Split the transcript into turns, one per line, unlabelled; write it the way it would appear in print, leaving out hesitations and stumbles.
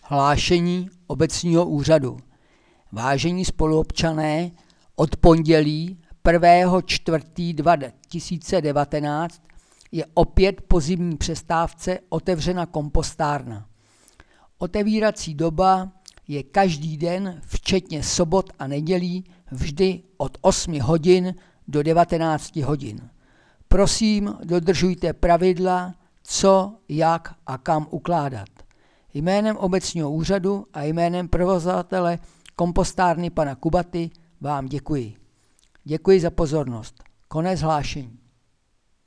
Hlášení obecního úřadu. Vážení spoluobčané, od pondělí 1.4.2019 je opět po zimní přestávce otevřena kompostárna. Otevírací doba je každý den, včetně sobot a nedělí, vždy od 8 hodin do 19 hodin. Prosím, dodržujte pravidla, co, jak a kam ukládat. Jménem obecního úřadu a jménem provozovatele kompostárny pana Kubaty vám děkuji. Děkuji za pozornost. Konec hlášení.